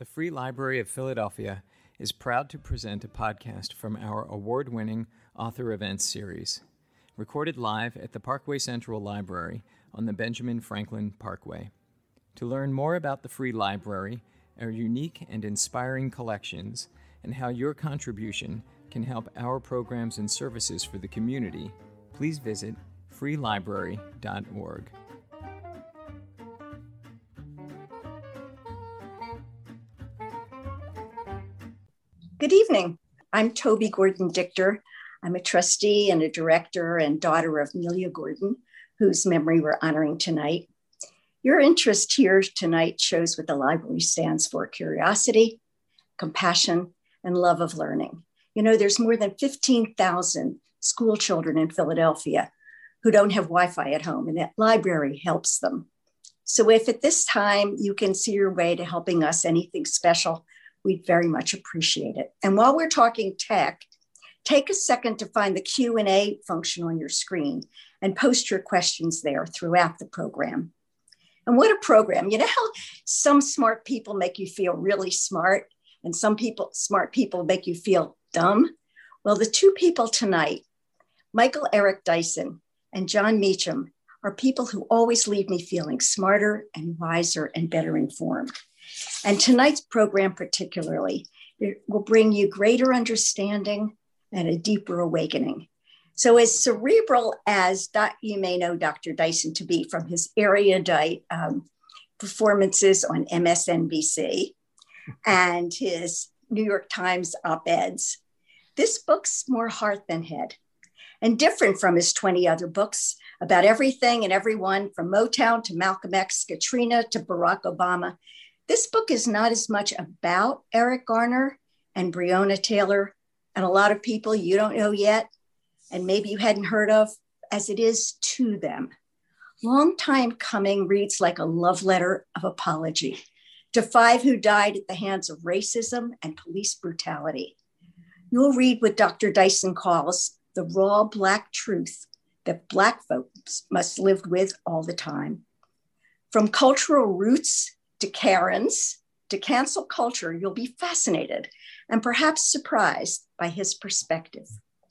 The Free Library of Philadelphia is proud to present a podcast from our award-winning Author Events series, recorded live at the Parkway Central Library on the Benjamin Franklin Parkway. To learn more about the Free Library, our unique and inspiring collections, and how your contribution can help our programs and services for the community, please visit freelibrary.org. Good evening. I'm Toby Gordon Dichter. I'm a trustee and a director and daughter of Amelia Gordon, whose memory we're honoring tonight. Your interest here tonight shows what the library stands for: curiosity, compassion, and love of learning. You know, there's more than 15,000 school children in Philadelphia who don't have Wi-Fi at home, and that library helps them. So if at this time you can see your way to helping us anything special, we'd very much appreciate it. And while we're talking tech, take a second to find the Q&A function on your screen and post your questions there throughout the program. And what a program. You know how some smart people make you feel really smart and smart people make you feel dumb? Well, the two people tonight, Michael Eric Dyson and John Meacham, are people who always leave me feeling smarter and wiser and better informed. And tonight's program particularly, it will bring you greater understanding and a deeper awakening. So as cerebral as you may know Dr. Dyson to be from his erudite performances on MSNBC and his New York Times op-eds, this book's more heart than head, and different from his 20 other books about everything and everyone from Motown to Malcolm X, Katrina to Barack Obama. This book is not as much about Eric Garner and Breonna Taylor and a lot of people you don't know yet, and maybe you hadn't heard of, as it is to them. Long Time Coming reads like a love letter of apology to 5 who died at the hands of racism and police brutality. You'll read what Dr. Dyson calls the raw Black truth that Black folks must live with all the time. From cultural roots to Karens, to cancel culture, you'll be fascinated and perhaps surprised by his perspective.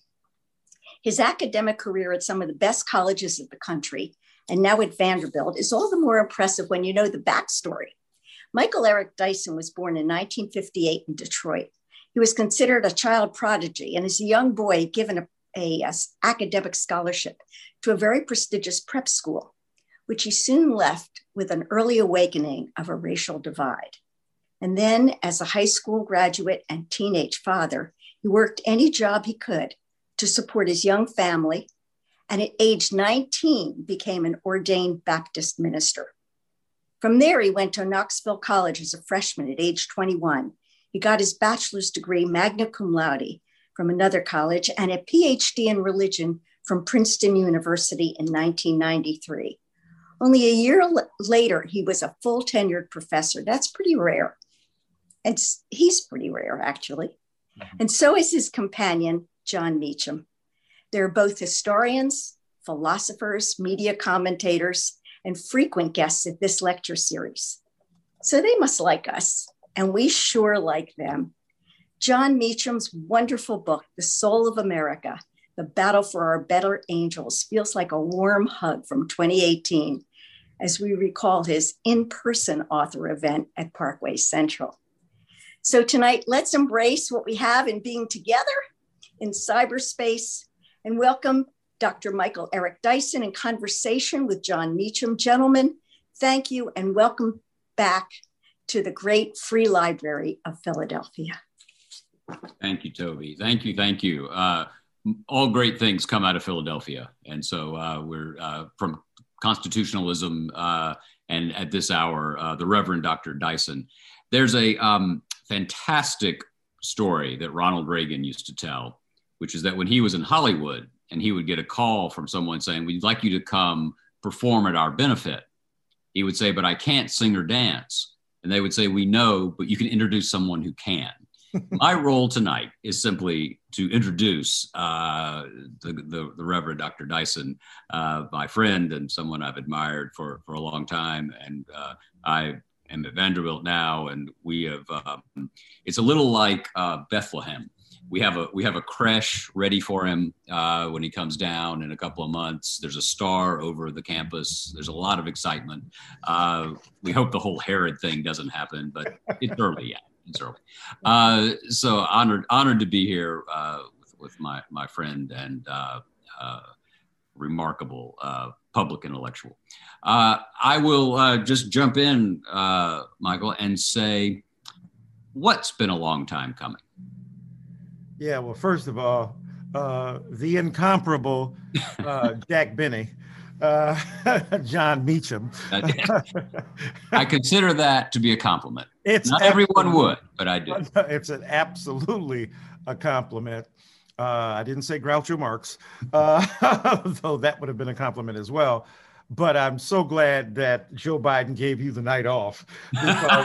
His academic career at some of the best colleges of the country, and now at Vanderbilt, is all the more impressive when you know the backstory. Michael Eric Dyson was born in 1958 in Detroit. He was considered a child prodigy, and as a young boy, given a academic scholarship to a very prestigious prep school, which he soon left with an early awakening of a racial divide. And then as a high school graduate and teenage father, he worked any job he could to support his young family, and at age 19 became an ordained Baptist minister. From there, he went to Knoxville College as a freshman at age 21. He got his bachelor's degree magna cum laude from another college and a PhD in religion from Princeton University in 1993. Only a year later, he was a full tenured professor. That's pretty rare. And he's pretty rare, actually. And so is his companion, John Meacham. They're both historians, philosophers, media commentators, and frequent guests at this lecture series. So they must like us, and we sure like them. John Meacham's wonderful book, The Soul of America, The Battle for Our Better Angels, feels like a warm hug from 2018, as we recall his in-person author event at Parkway Central. So tonight, let's embrace what we have in being together in cyberspace and welcome Dr. Michael Eric Dyson in conversation with John Meacham. Gentlemen, thank you and welcome back to the great Free Library of Philadelphia. Thank you, Toby. Thank you. All great things come out of Philadelphia. And so we're from constitutionalism and at this hour, the Reverend Dr. Dyson. There's a fantastic story that Ronald Reagan used to tell, which is that when he was in Hollywood and he would get a call from someone saying, we'd like you to come perform at our benefit, he would say, but I can't sing or dance. And they would say, we know, but you can introduce someone who can. My role tonight is simply to introduce the Reverend Dr. Dyson, my friend and someone I've admired for a long time. And I am at Vanderbilt now, and we have. It's a little like Bethlehem. We have a creche ready for him when he comes down in a couple of months. There's a star over the campus. There's a lot of excitement. We hope the whole Herod thing doesn't happen, but it's early yet. It's early. So honored to be here with my friend and remarkable public intellectual. I will just jump in, Michael, and say, what's been a long time coming? Yeah, well, first of all, the incomparable Jack Benny, Jon Meacham. I consider that to be a compliment. Not everyone would, but I do. It's absolutely a compliment. I didn't say Groucho Marx, though that would have been a compliment as well. But I'm so glad that Joe Biden gave you the night off because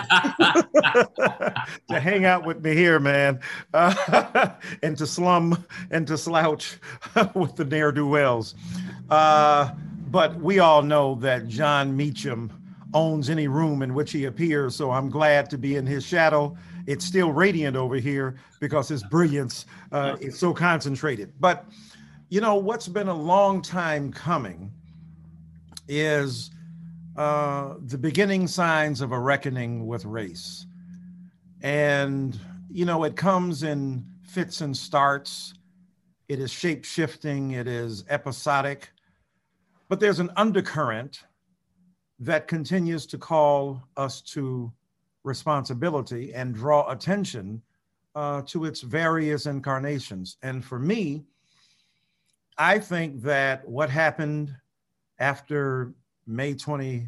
to hang out with me here, man, and to slum and to slouch with the ne'er-do-wells. But we all know that Jon Meacham owns any room in which he appears, so I'm glad to be in his shadow. It's still radiant over here because his brilliance is so concentrated. But, you know, what's been a long time coming is the beginning signs of a reckoning with race. And, you know, it comes in fits and starts. It is shape-shifting. It is episodic. But there's an undercurrent that continues to call us to responsibility and draw attention to its various incarnations. And for me, I think that what happened after May 25th,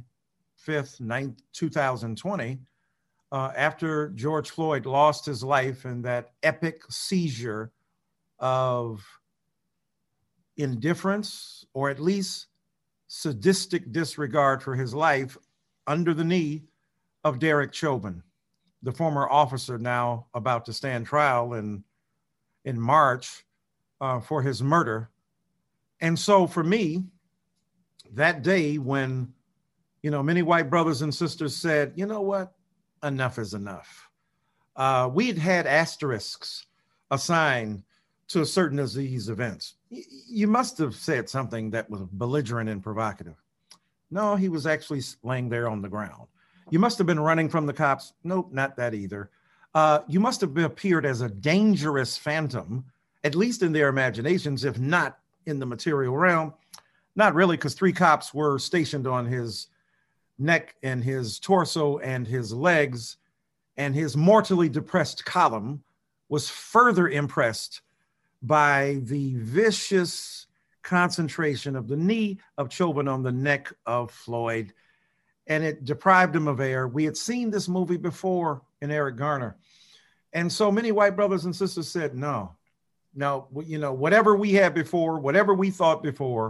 2020, after George Floyd lost his life in that epic seizure of indifference, or at least sadistic disregard for his life, under the knee of Derek Chauvin, the former officer now about to stand trial in March for his murder. And so for me, that day when, you know, many white brothers and sisters said, you know what, enough is enough. We'd had asterisks assigned to certain of these events. You must have said something that was belligerent and provocative. No, he was actually laying there on the ground. You must have been running from the cops. Nope, not that either. You must have appeared as a dangerous phantom, at least in their imaginations, if not in the material realm. Not really, because 3 cops were stationed on his neck and his torso and his legs, and his mortally depressed column was further impressed by the vicious concentration of the knee of Chauvin on the neck of Floyd, and it deprived him of air. We had seen this movie before in Eric Garner. And so many white brothers and sisters said, no, you know, whatever we had before, whatever we thought before,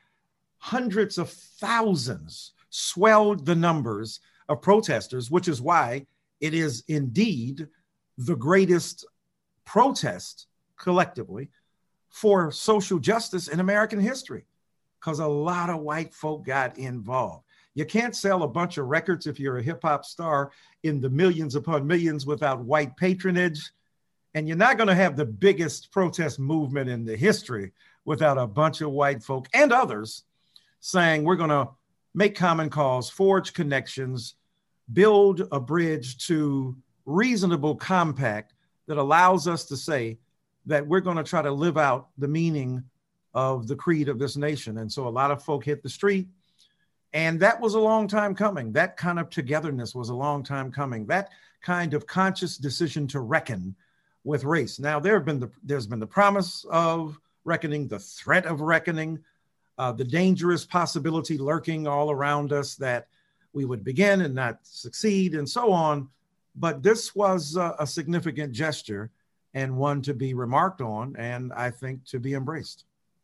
hundreds of thousands swelled the numbers of protesters, which is why it is indeed the greatest protest collectively for social justice in American history, because a lot of white folk got involved. You can't sell a bunch of records if you're a hip hop star in the millions upon millions without white patronage. And you're not going to have the biggest protest movement in the history without a bunch of white folk and others saying, we're going to make common cause, forge connections, build a bridge to reasonable compact that allows us to say that we're going to try to live out the meaning of the creed of this nation. And so a lot of folk hit the street, and that was a long time coming. That kind of togetherness was a long time coming. That kind of conscious decision to reckon with race. Now, there's been the promise of reckoning, the threat of reckoning, the dangerous possibility lurking all around us that we would begin and not succeed, and so on. But this was a significant gesture, and one to be remarked on, and I think to be embraced.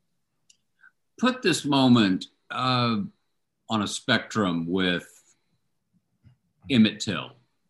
Put this moment on a spectrum with Emmett Till,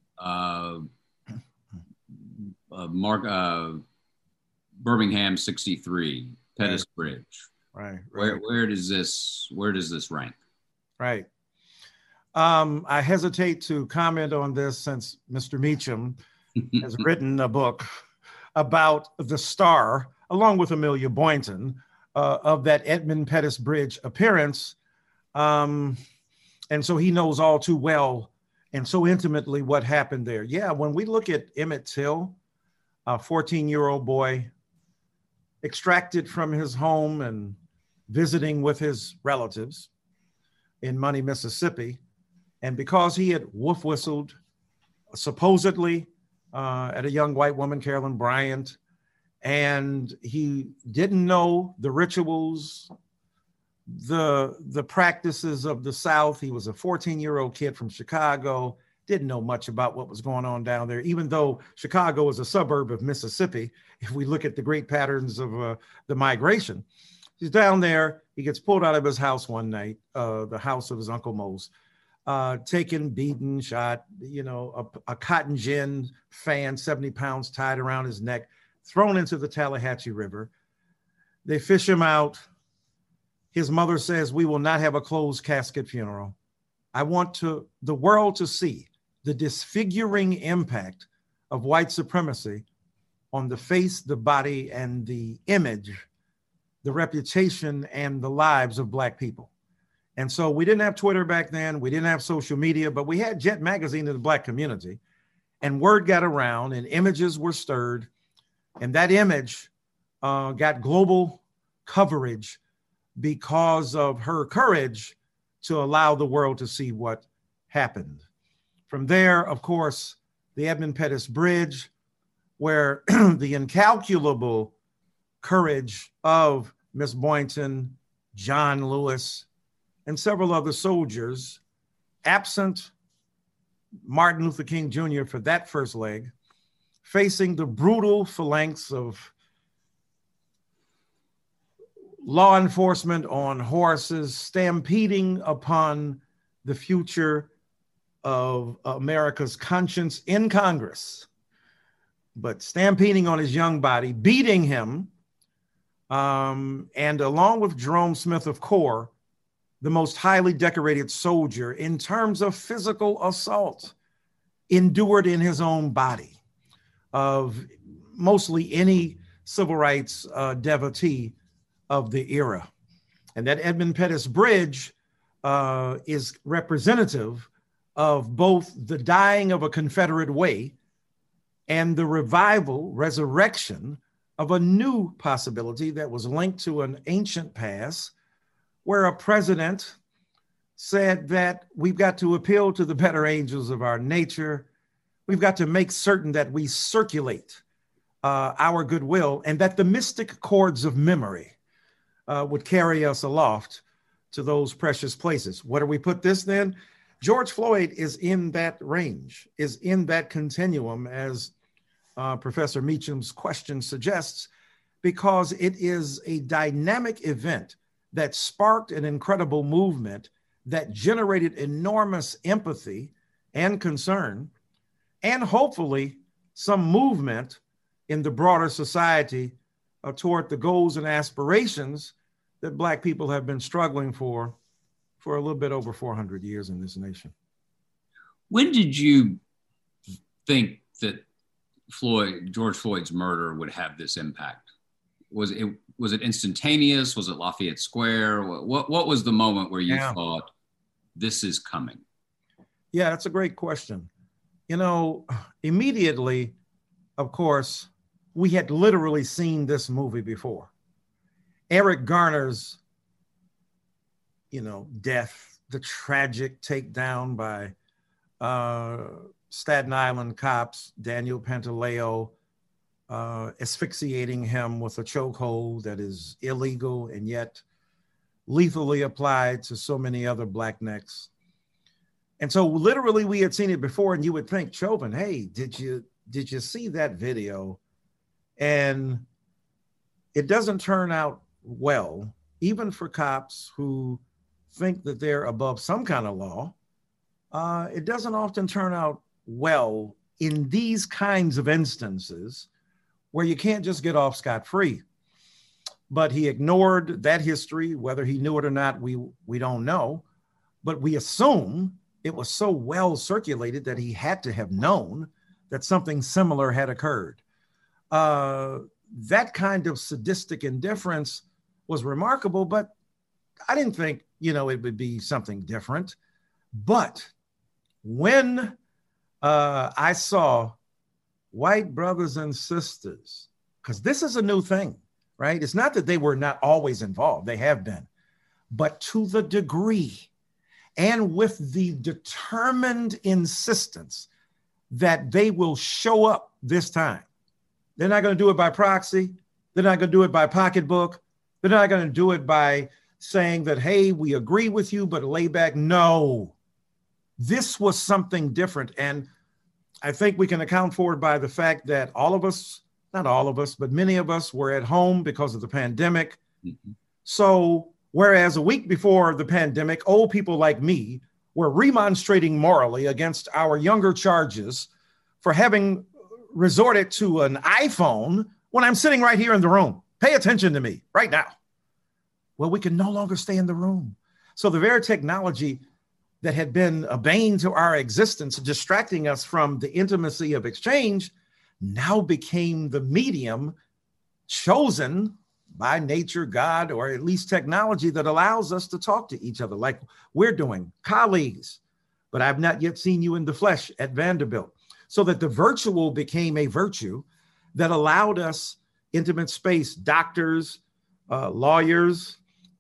Birmingham '63, Pettus Bridge. Right. Where does this rank? Right. I hesitate to comment on this since Mr. Meacham has written a book about the star, along with Amelia Boynton, of that Edmund Pettus Bridge appearance. And so he knows all too well and so intimately what happened there. Yeah, when we look at Emmett Till, a 14-year-old boy extracted from his home and visiting with his relatives in Money, Mississippi. And because he had wolf whistled supposedly at a young white woman, Carolyn Bryant, and he didn't know the rituals, the practices of the South. He was a 14-year-old kid from Chicago, didn't know much about what was going on down there, even though Chicago is a suburb of Mississippi. If we look at the great patterns of the migration, he's down there. He gets pulled out of his house one night, the house of his Uncle Mose, taken, beaten, shot, a cotton gin fan, 70 pounds tied around his neck, thrown into the Tallahatchie River. They fish him out. His mother says, "We will not have a closed casket funeral. I want the world to see the disfiguring impact of white supremacy on the face, the body, and the image, the reputation, and the lives of Black people." And so we didn't have Twitter back then. We didn't have social media, but we had Jet Magazine in the Black community. And word got around and images were stirred. And that image got global coverage because of her courage to allow the world to see what happened. From there, of course, the Edmund Pettus Bridge, where the incalculable courage of Miss Boynton, John Lewis, and several other soldiers, absent Martin Luther King Jr. for that first leg, facing the brutal phalanx of law enforcement on horses, stampeding upon the future of America's conscience in Congress, but stampeding on his young body, beating him, and along with Jerome Smith of Corps, the most highly decorated soldier in terms of physical assault endured in his own body of mostly any civil rights devotee of the era. And that Edmund Pettus Bridge is representative of both the dying of a Confederate way and the revival, resurrection of a new possibility that was linked to an ancient past where a president said that we've got to appeal to the better angels of our nature. We've got to make certain that we circulate our goodwill and that the mystic chords of memory would carry us aloft to those precious places. Where do we put this then? George Floyd is in that range, is in that continuum, as Professor Meacham's question suggests, because it is a dynamic event that sparked an incredible movement that generated enormous empathy and concern, and hopefully some movement in the broader society toward the goals and aspirations that Black people have been struggling for a little bit over 400 years in this nation. When did you think that George Floyd's murder would have this impact? Was it instantaneous? Was it Lafayette Square? What was the moment where you thought, this is coming? Yeah, that's a great question. Immediately, of course, we had literally seen this movie before. Eric Garner's, death, the tragic takedown by Staten Island cops, Daniel Pantaleo, asphyxiating him with a chokehold that is illegal and yet lethally applied to so many other Black necks. And so literally we had seen it before, and you would think, Chauvin, hey, did you see that video? And it doesn't turn out well, even for cops who think that they're above some kind of law. It doesn't often turn out well in these kinds of instances where you can't just get off scot-free. But he ignored that history, whether he knew it or not, we don't know. But we assume it was so well circulated that he had to have known that something similar had occurred. That kind of sadistic indifference was remarkable, but I didn't think, it would be something different. But when I saw white brothers and sisters, because this is a new thing, right? It's not that they were not always involved, they have been, but to the degree and with the determined insistence that they will show up this time. They're not going to do it by proxy. They're not going to do it by pocketbook. They're not going to do it by saying that, hey, we agree with you, but lay back. No, this was something different. And I think we can account for it by the fact that all of us, not all of us, but many of us were at home because of the pandemic. Mm-hmm. So whereas a week before the pandemic, old people like me were remonstrating morally against our younger charges for having resorted to an iPhone when I'm sitting right here in the room. Pay attention to me right now. Well, we can no longer stay in the room. So the very technology that had been a bane to our existence, distracting us from the intimacy of exchange, now became the medium chosen by nature, God, or at least technology that allows us to talk to each other like we're doing, colleagues, but I've not yet seen you in the flesh at Vanderbilt. So that the virtual became a virtue that allowed us intimate space, doctors, lawyers,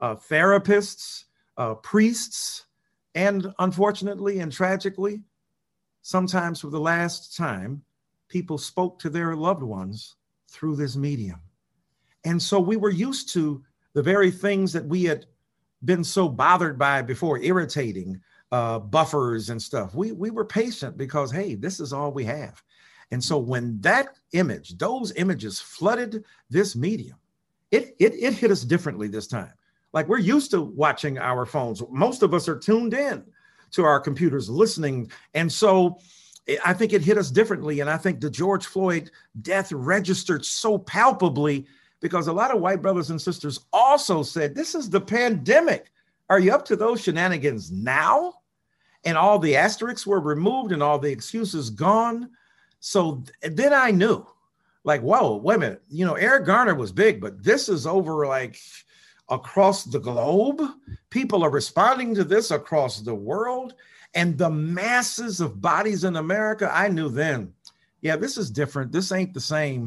therapists, priests, and unfortunately and tragically, sometimes for the last time, people spoke to their loved ones through this medium. And so we were used to the very things that we had been so bothered by before, irritating, buffers and stuff. We were patient because, hey, this is all we have. And so when that image, those images flooded this medium, it hit us differently this time. Like we're used to watching our phones. Most of us are tuned in to our computers listening. And so I think it hit us differently. And I think the George Floyd death registered so palpably because a lot of white brothers and sisters also said, this is the pandemic. Are you up to those shenanigans now? And all the asterisks were removed and all the excuses gone. So then I knew, like, whoa, wait a minute. Eric Garner was big, but this is over like across the globe. People are responding to this across the world. And the masses of bodies in America, I knew then, yeah, this is different. This ain't the same.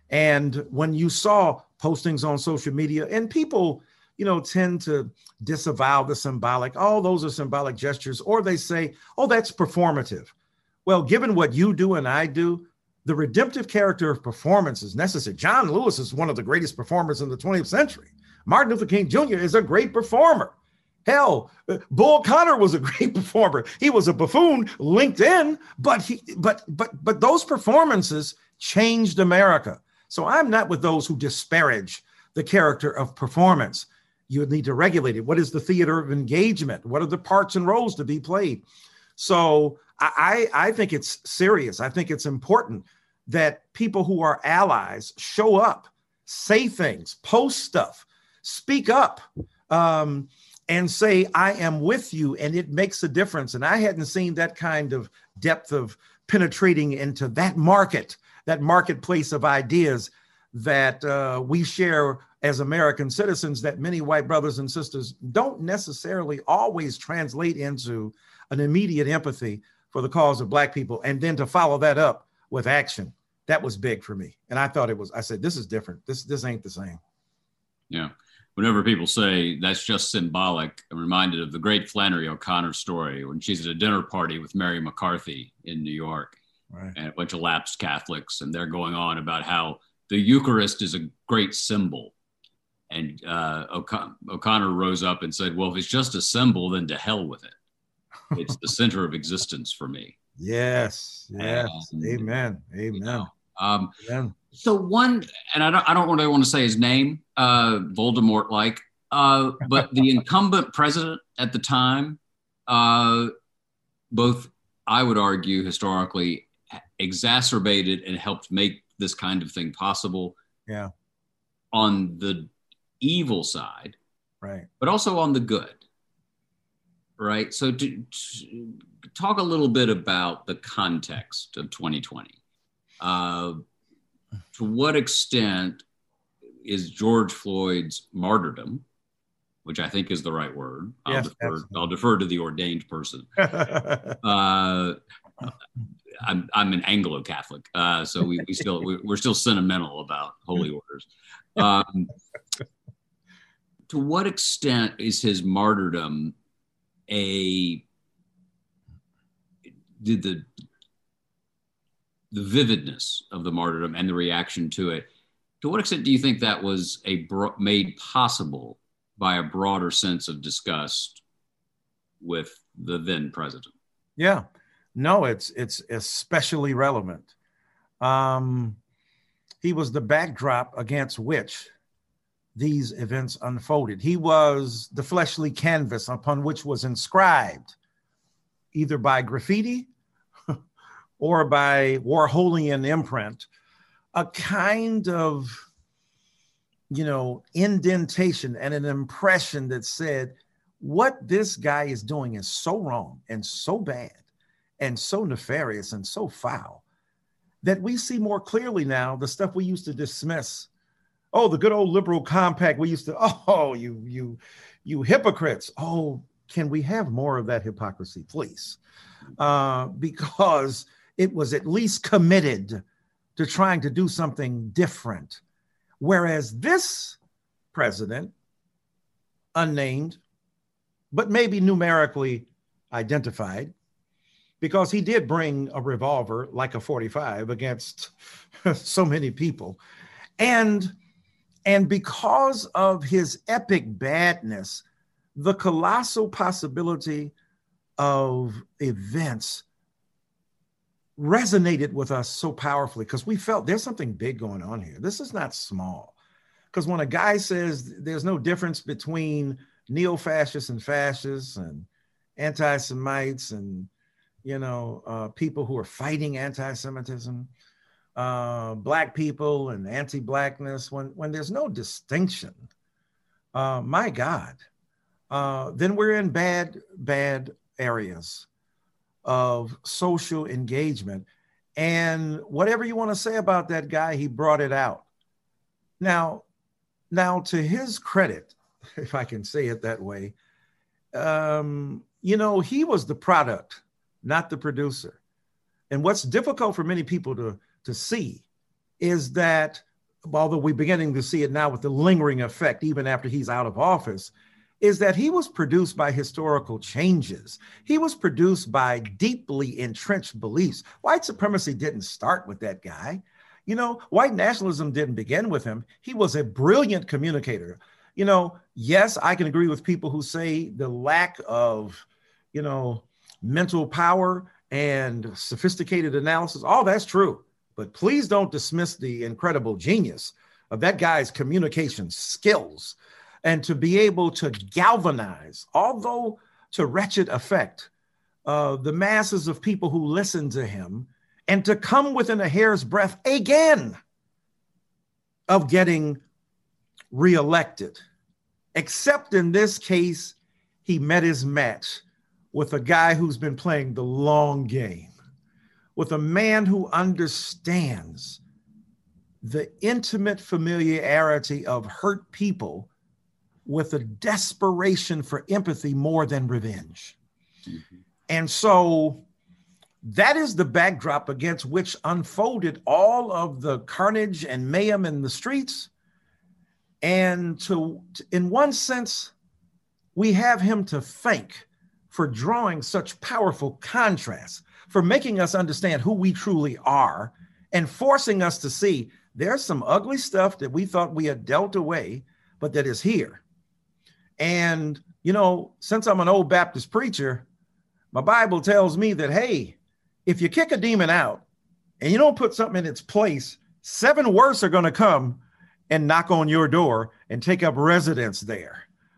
And when you saw postings on social media and people, tend to disavow the symbolic, oh, those are symbolic gestures, or they say, oh, that's performative. Well, given what you do and I do, the redemptive character of performance is necessary. John Lewis is one of the greatest performers in the 20th century. Martin Luther King Jr. is a great performer. Hell, Bull Connor was a great performer. He was a buffoon linked in, but those performances changed America. So I'm not with those who disparage the character of performance. You would need to regulate it. What is the theater of engagement? What are the parts and roles to be played? So I think it's serious. I think it's important that people who are allies show up, say things, post stuff, speak up, and say, I am with you, and it makes a difference. And I hadn't seen that kind of depth of penetrating into that marketplace of ideas that we share as American citizens that many white brothers and sisters don't necessarily always translate into an immediate empathy for the cause of Black people. And then to follow that up with action, that was big for me. And I said, this is different. This ain't the same. Yeah. Whenever people say that's just symbolic, I'm reminded of the great Flannery O'Connor story when she's at a dinner party with Mary McCarthy in New York, right, and a bunch of lapsed Catholics, and they're going on about how the Eucharist is a great symbol. And O'Connor rose up and said, well, if it's just a symbol, then to hell with it. It's the center of existence for me. Yes. Amen. Amen. Amen. So one, and I don't really want to say his name, Voldemort-like, but the incumbent president at the time, both, I would argue, historically exacerbated and helped make this kind of thing possible. Yeah. On the evil side, right, but also on the good. right? So to talk a little bit about the context of 2020. To what extent is George Floyd's martyrdom, which I think is the right word. I'll defer to the ordained person. I'm an Anglo-Catholic, so we're still sentimental about holy orders. To what extent is his martyrdom did the vividness of the martyrdom and the reaction to it, to what extent do you think that was made possible by a broader sense of disgust with the then president? Yeah, no, it's especially relevant. He was the backdrop against which these events unfolded. He was the fleshly canvas upon which was inscribed, either by graffiti or by Warholian imprint, a kind of, indentation and an impression that said, what this guy is doing is so wrong and so bad and so nefarious and so foul that we see more clearly now the stuff we used to dismiss. Oh, the good old liberal compact. We used to, you hypocrites. Oh, can we have more of that hypocrisy, please? Because it was at least committed to trying to do something different. Whereas this president, unnamed, but maybe numerically identified, because he did bring a revolver like a 45 against so many people. And because of his epic badness, the colossal possibility of events resonated with us so powerfully because we felt there's something big going on here. This is not small. Because when a guy says there's no difference between neo-fascists and fascists and anti-Semites and, people who are fighting anti-Semitism, Black people and anti-Blackness, when there's no distinction, my God, then we're in bad areas of social engagement. And whatever you want to say about that guy, he brought it out. Now to his credit, if I can say it that way, he was the product, not the producer. And what's difficult for many people to see is that, although we're beginning to see it now with the lingering effect, even after he's out of office, is that he was produced by historical changes. He was produced by deeply entrenched beliefs. White supremacy didn't start with that guy. White nationalism didn't begin with him. He was a brilliant communicator. Yes, I can agree with people who say the lack of, mental power and sophisticated analysis, all that's true. But please don't dismiss the incredible genius of that guy's communication skills and to be able to galvanize, although to wretched effect, the masses of people who listen to him and to come within a hair's breadth again of getting reelected. Except in this case, he met his match with a guy who's been playing the long game, with a man who understands the intimate familiarity of hurt people with a desperation for empathy more than revenge. Mm-hmm. And so that is the backdrop against which unfolded all of the carnage and mayhem in the streets. And in one sense, we have him to thank for drawing such powerful contrasts, for making us understand who we truly are and forcing us to see there's some ugly stuff that we thought we had dealt away, but that is here. And, since I'm an old Baptist preacher, my Bible tells me that, hey, if you kick a demon out and you don't put something in its place, 7 worse are going to come and knock on your door and take up residence there.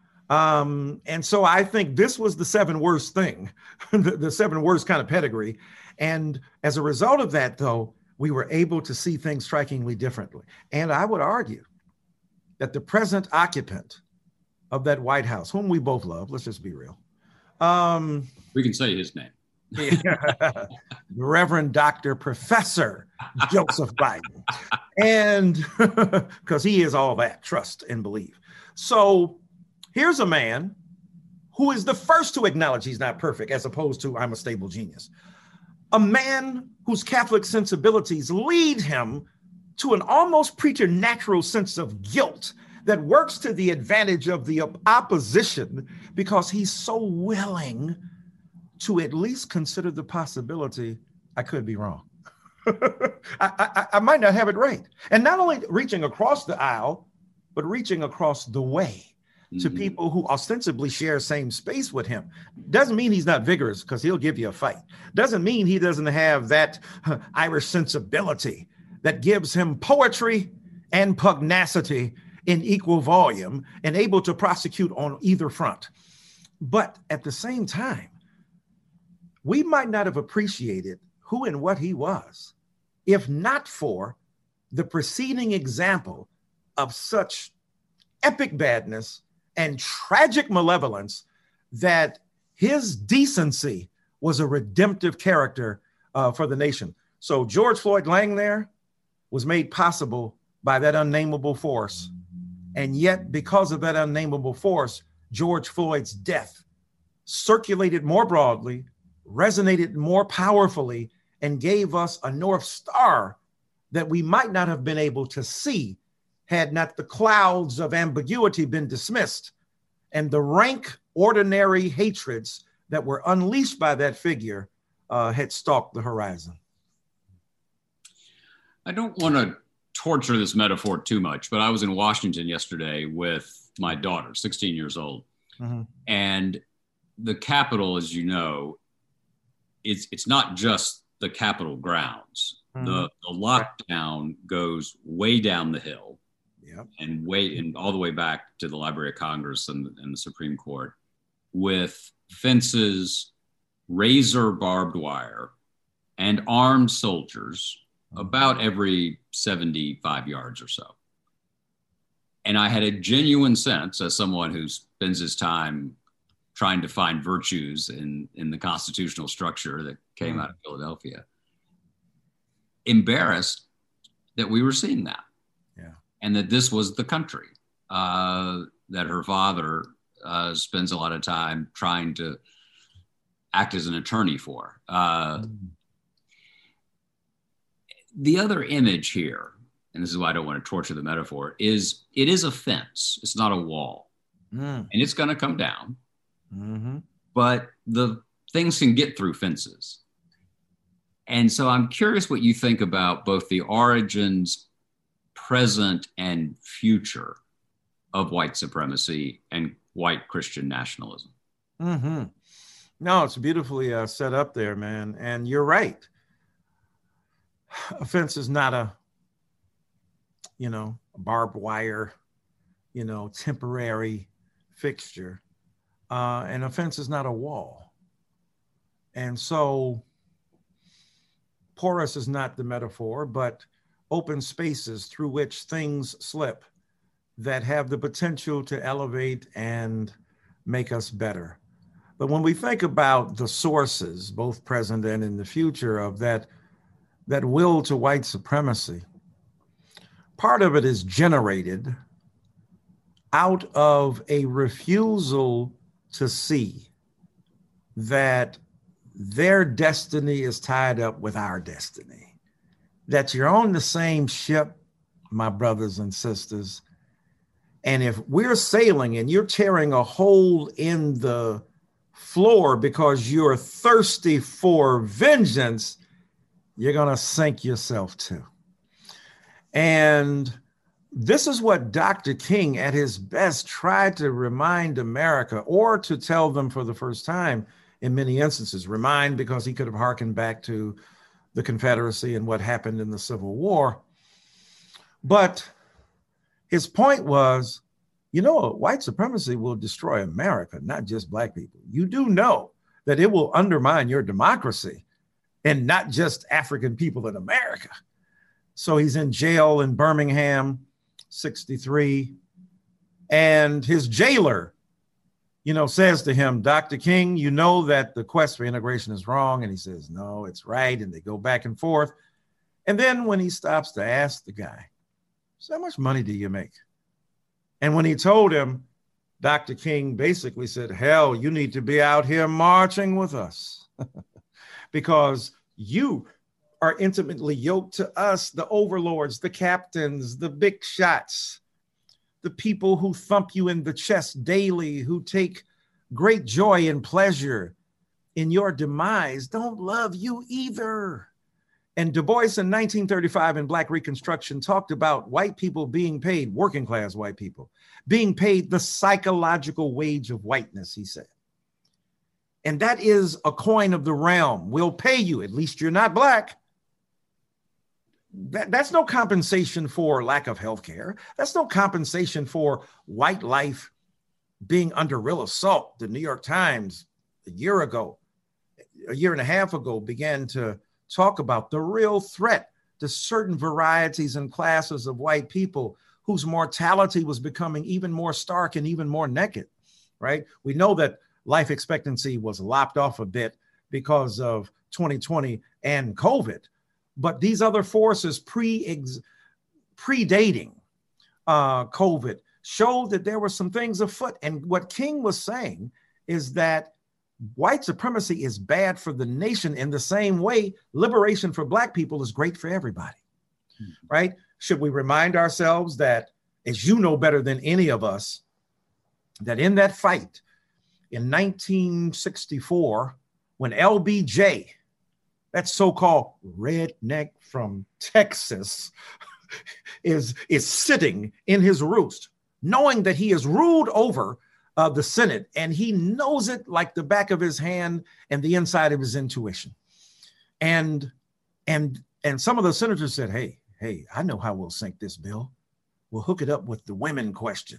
And so I think this was the 7 worst thing, the 7 worst kind of pedigree. And as a result of that, though, we were able to see things strikingly differently. And I would argue that the present occupant of that White House, whom we both love, let's just be real, We can say his name. Reverend Dr. Professor Joseph Biden. And because he is all that, trust and believe. So here's a man who is the first to acknowledge he's not perfect, as opposed to I'm a stable genius. A man whose Catholic sensibilities lead him to an almost preternatural sense of guilt that works to the advantage of the opposition because he's so willing to at least consider the possibility I could be wrong. I might not have it right. And not only reaching across the aisle, but reaching across the way to people who ostensibly share same space with him. Doesn't mean he's not vigorous, because he'll give you a fight. Doesn't mean he doesn't have that Irish sensibility that gives him poetry and pugnacity in equal volume and able to prosecute on either front. But at the same time, we might not have appreciated who and what he was if not for the preceding example of such epic badness and tragic malevolence that his decency was a redemptive character for the nation. So George Floyd Lang there was made possible by that unnameable force. And yet, because of that unnameable force, George Floyd's death circulated more broadly, resonated more powerfully, and gave us a North Star that we might not have been able to see had not the clouds of ambiguity been dismissed and the rank, ordinary hatreds that were unleashed by that figure had stalked the horizon. I don't want to torture this metaphor too much, but I was in Washington yesterday with my daughter, 16 years old. Mm-hmm. And the Capitol, as you know, it's not just the Capitol grounds. Mm-hmm. The lockdown goes way down the hill. Yep. And all the way back to the Library of Congress and the Supreme Court, with fences, razor barbed wire, and armed soldiers about every 75 yards or so. And I had a genuine sense, as someone who spends his time trying to find virtues in the constitutional structure that came out of Philadelphia, embarrassed that we were seeing that. And that this was the country that her father spends a lot of time trying to act as an attorney for. The other image here, and this is why I don't want to torture the metaphor, is it is a fence. It's not a wall. And it's going to come down. Mm-hmm. But the things can get through fences. And so I'm curious what you think about both the origins, present and future of white supremacy and white Christian nationalism. Mm-hmm. No, it's beautifully set up there, man. And you're right. A fence is not a barbed wire, temporary fixture. And a fence is not a wall. And so porous is not the metaphor, but open spaces through which things slip that have the potential to elevate and make us better. But when we think about the sources, both present and in the future, of that will to white supremacy, part of it is generated out of a refusal to see that their destiny is tied up with our destiny. That you're on the same ship, my brothers and sisters. And if we're sailing and you're tearing a hole in the floor because you're thirsty for vengeance, you're going to sink yourself too. And this is what Dr. King at his best tried to remind America, or to tell them for the first time in many instances. Remind because he could have hearkened back to the Confederacy and what happened in the Civil War. But his point was, white supremacy will destroy America, not just Black people. You do know that it will undermine your democracy and not just African people in America. So he's in jail in Birmingham, 63. And his jailer, says to him, Dr. King, you know that the quest for integration is wrong. And he says, no, it's right. And they go back and forth. And then when he stops to ask the guy, so how much money do you make? And when he told him, Dr. King basically said, hell, you need to be out here marching with us because you are intimately yoked to us, the overlords, the captains, the big shots, the people who thump you in the chest daily, who take great joy and pleasure in your demise, don't love you either. And Du Bois in 1935 in Black Reconstruction talked about white people being paid, working class white people, being paid the psychological wage of whiteness, he said. And that is a coin of the realm. We'll pay you, at least you're not Black. That's no compensation for lack of health care. That's no compensation for white life being under real assault. The New York Times a year and a half ago, began to talk about the real threat to certain varieties and classes of white people whose mortality was becoming even more stark and even more naked, right? We know that life expectancy was lopped off a bit because of 2020 and COVID. But these other forces predating COVID showed that there were some things afoot. And what King was saying is that white supremacy is bad for the nation in the same way liberation for Black people is great for everybody, right? Should we remind ourselves that, as you know better than any of us, that in that fight in 1964, when LBJ, that so-called redneck from Texas, is sitting in his roost, knowing that he has ruled over the Senate, and he knows it like the back of his hand and the inside of his intuition. And some of the senators said, hey, I know how we'll sink this bill. We'll hook it up with the women question,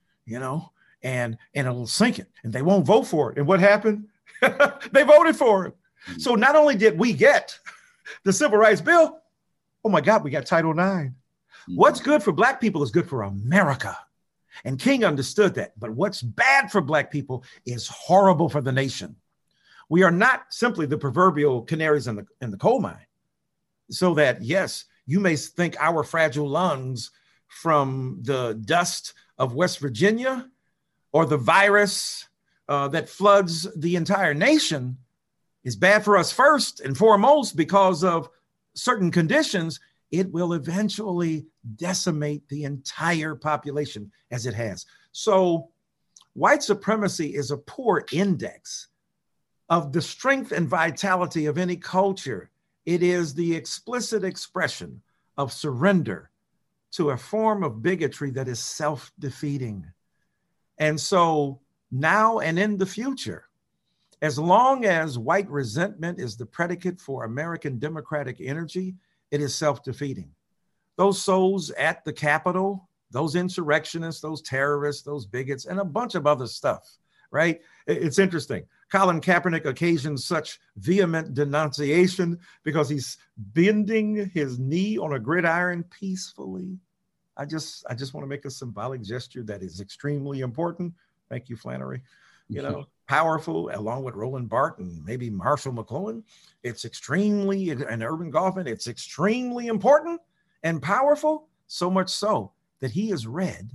and it'll sink it, and they won't vote for it. And what happened? They voted for it. So not only did we get the Civil Rights Bill, oh my God, we got Title IX. What's good for Black people is good for America. And King understood that. But what's bad for Black people is horrible for the nation. We are not simply the proverbial canaries in the coal mine. So that, yes, you may think our fragile lungs from the dust of West Virginia or the virus that floods the entire nation is bad for us first and foremost because of certain conditions. It will eventually decimate the entire population as it has. So white supremacy is a poor index of the strength and vitality of any culture. It is the explicit expression of surrender to a form of bigotry that is self-defeating. And so now and in the future, as long as white resentment is the predicate for American democratic energy, it is self-defeating. Those souls at the Capitol, those insurrectionists, those terrorists, those bigots, and a bunch of other stuff, right? It's interesting. Colin Kaepernick occasions such vehement denunciation because he's bending his knee on a gridiron peacefully. I just want to make a symbolic gesture that is extremely important. Thank you, Flannery. Powerful, along with Roland Barthes, maybe Marshall McLuhan. It's extremely, and Irvin Goffman, it's extremely important and powerful, so much so that he is read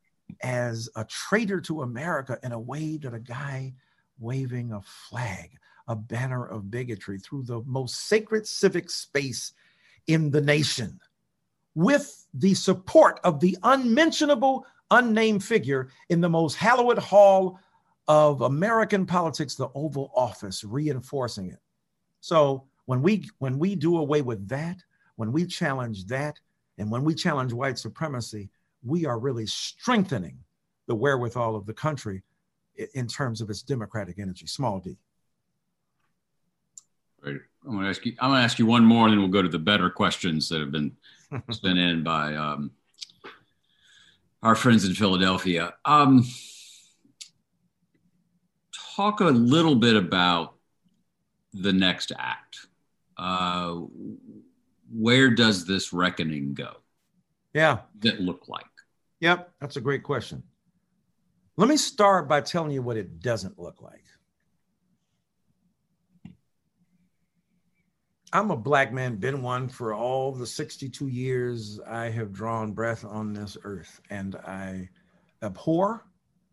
as a traitor to America in a way that a guy waving a flag, a banner of bigotry through the most sacred civic space in the nation, with the support of the unmentionable, unnamed figure in the most hallowed hall of American politics, the Oval Office, reinforcing it. So when we do away with that, when we challenge that, and when we challenge white supremacy, we are really strengthening the wherewithal of the country in terms of its democratic energy, small d. Right. I'm going to ask you one more, and then we'll go to the better questions that have been sent in by our friends in Philadelphia. Talk a little bit about the next act. Where does this reckoning go? Yeah. What does it look like? Yep, that's a great question. Let me start by telling you what it doesn't look like. I'm a Black man, been one for all the 62 years I have drawn breath on this earth, and I abhor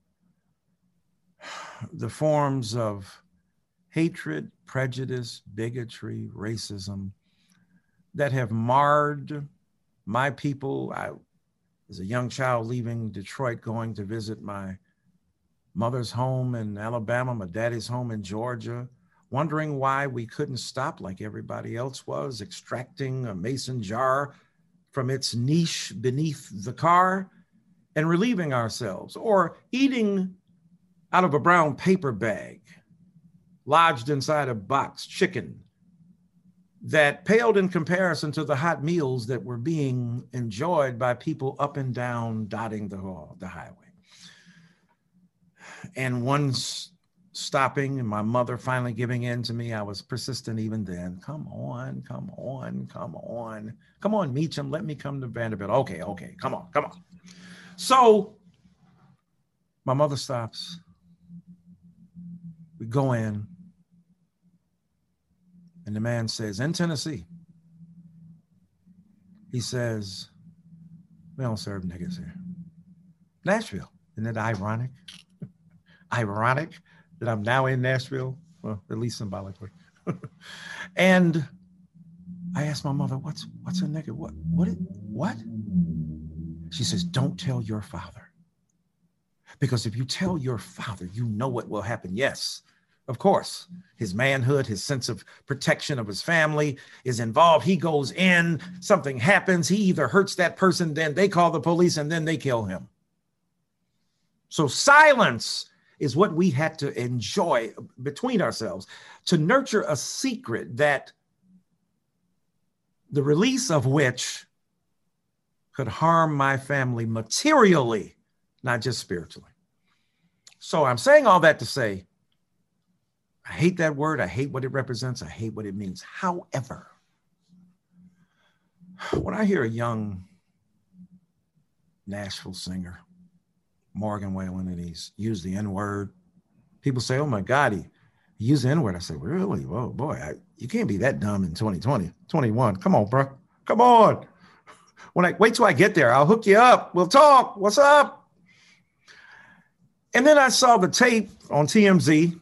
the forms of hatred, prejudice, bigotry, racism that have marred my people. I was a young child leaving Detroit, going to visit my mother's home in Alabama, my daddy's home in Georgia, wondering why we couldn't stop like everybody else was, extracting a mason jar from its niche beneath the car and relieving ourselves, or eating out of a brown paper bag lodged inside a box chicken that paled in comparison to the hot meals that were being enjoyed by people up and down dotting the highway. And once stopping and my mother finally giving in to me, I was persistent even then. Come on, Meacham, let me come to Vanderbilt. Okay, come on. So my mother stops. We go in, and the man says, in Tennessee, he says, we don't serve niggas here. Nashville, isn't it ironic? Ironic that I'm now in Nashville, well, at least symbolically. And I asked my mother, what's a nigga? What? She says, don't tell your father. Because if you tell your father, you know what will happen. Yes, of course, his manhood, his sense of protection of his family is involved. He goes in, something happens. He either hurts that person, then they call the police, and then they kill him. So silence is what we had to enjoy between ourselves, to nurture a secret that the release of which could harm my family materially, not just spiritually. So I'm saying all that to say, I hate that word. I hate what it represents. I hate what it means. However, when I hear a young Nashville singer, Morgan Wallen, and he's used the N-word, people say, oh my God, he used the N-word. I say, really? Oh boy, you can't be that dumb in 2020, 21. Come on, bro. Come on. Wait till I get there. I'll hook you up. We'll talk. What's up? And then I saw the tape on TMZ,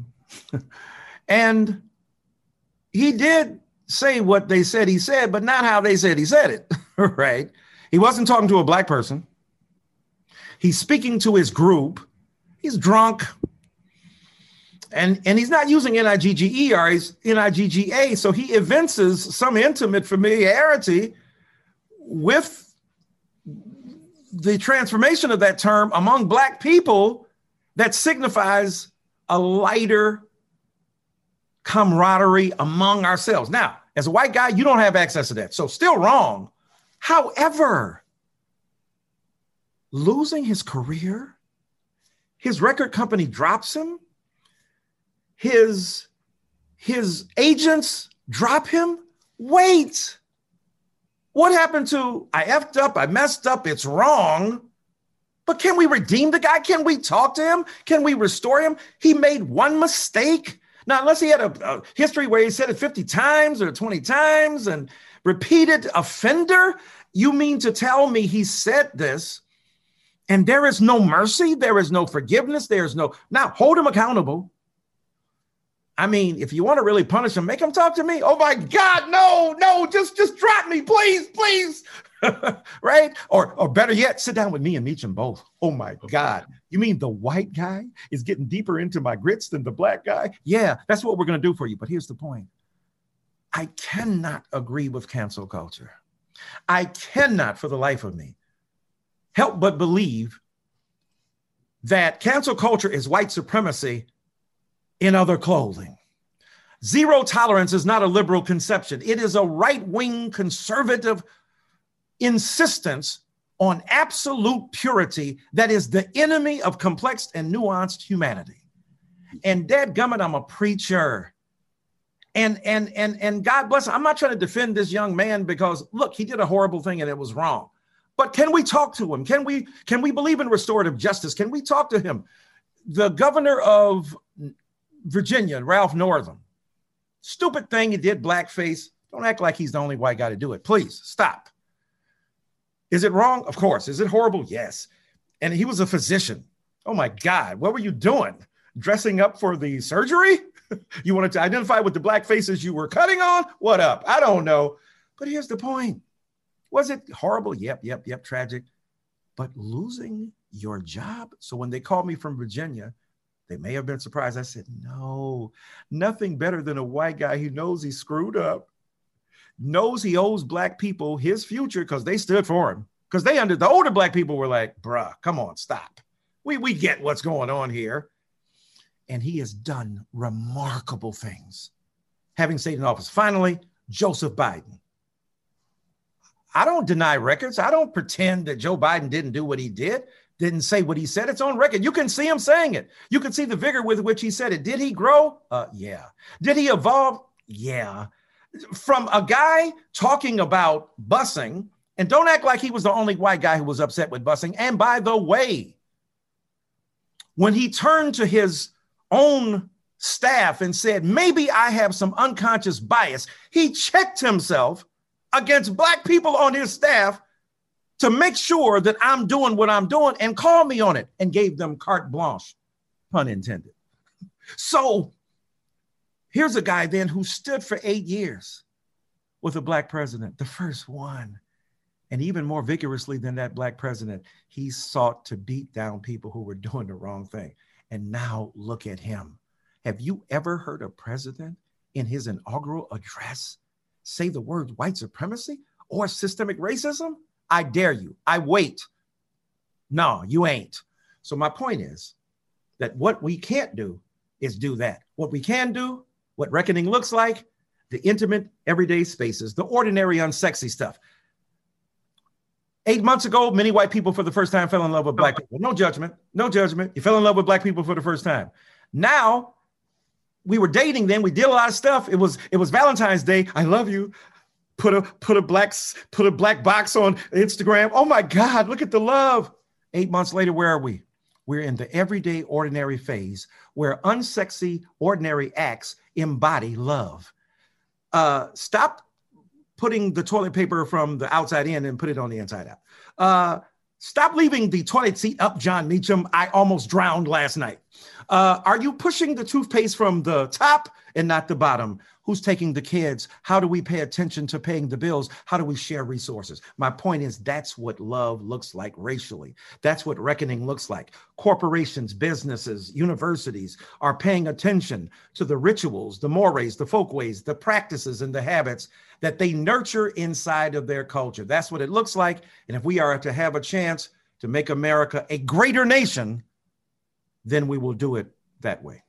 and he did say what they said he said, but not how they said he said it, right? He wasn't talking to a Black person. He's speaking to his group. He's drunk. And he's not using N-I-G-G-E-R, he's N-I-G-G-A. So he evinces some intimate familiarity with the transformation of that term among Black people that signifies a lighter camaraderie among ourselves. Now, as a white guy, you don't have access to that. So still wrong. However, losing his career, his record company drops him, his agents drop him. Wait, what happened to, I effed up, I messed up, it's wrong, but can we redeem the guy? Can we talk to him? Can we restore him? He made one mistake. Now, unless he had a history where he said it 50 times or 20 times and repeated offender, you mean to tell me he said this and there is no mercy, there is no forgiveness, now hold him accountable. I mean, if you want to really punish him, make him talk to me. Oh my God, no, just drop me, please. Right? Or better yet, sit down with me and meet them both. Oh my God. You mean the white guy is getting deeper into my grits than the Black guy? Yeah, that's what we're going to do for you. But here's the point. I cannot agree with cancel culture. I cannot, for the life of me, help but believe that cancel culture is white supremacy in other clothing. Zero tolerance is not a liberal conception. It is a right-wing conservative insistence on absolute purity that is the enemy of complex and nuanced humanity. And dadgummit, I'm a preacher. And God bless him. I'm not trying to defend this young man because, look, he did a horrible thing and it was wrong. But can we talk to him? Can we believe in restorative justice? Can we talk to him? The governor of Virginia, Ralph Northam, stupid thing he did, blackface. Don't act like he's the only white guy to do it. Please stop. Is it wrong? Of course. Is it horrible? Yes. And he was a physician. Oh my God, what were you doing? Dressing up for the surgery? You wanted to identify with the black faces you were cutting on? What up? I don't know. But here's the point. Was it horrible? Yep, tragic. But losing your job? So when they called me from Virginia, they may have been surprised. I said, no, nothing better than a white guy who knows he screwed up, knows he owes black people his future because they stood for him. Because the older black people were like, bruh, come on, stop. We get what's going on here. And he has done remarkable things, having stayed in office. Finally, Joseph Biden. I don't deny records. I don't pretend that Joe Biden didn't do what he did, didn't say what he said. It's on record. You can see him saying it. You can see the vigor with which he said it. Did he grow? Yeah. Did he evolve? Yeah. From a guy talking about busing, and don't act like he was the only white guy who was upset with busing. And by the way, when he turned to his own staff and said, maybe I have some unconscious bias, he checked himself against black people on his staff to make sure that I'm doing what I'm doing and called me on it and gave them carte blanche, pun intended. So here's a guy then who stood for 8 years with a black president, the first one. And even more vigorously than that black president, he sought to beat down people who were doing the wrong thing. And now look at him. Have you ever heard a president in his inaugural address say the words white supremacy or systemic racism? I dare you. I wait. No, you ain't. So my point is that what we can't do is do that. What we can do, what reckoning looks like, the intimate everyday spaces, the ordinary unsexy stuff. 8 months ago, many white people for the first time fell in love with black people. No judgment, no judgment. You fell in love with black people for the first time. Now, we were dating then. We did a lot of stuff. It was Valentine's Day. I love you. Put a black box on Instagram. Oh my God, look at the love. 8 months later, where are we? We're in the everyday, ordinary phase where unsexy, ordinary acts embody love. Stop putting the toilet paper from the outside in and put it on the inside out. Stop leaving the toilet seat up, John Meacham. I almost drowned last night. Are you pushing the toothpaste from the top and not the bottom? Who's taking the kids? How do we pay attention to paying the bills? How do we share resources? My point is that's what love looks like racially. That's what reckoning looks like. Corporations, businesses, universities are paying attention to the rituals, the mores, the folkways, the practices, and the habits that they nurture inside of their culture. That's what it looks like. And if we are to have a chance to make America a greater nation, then we will do it that way.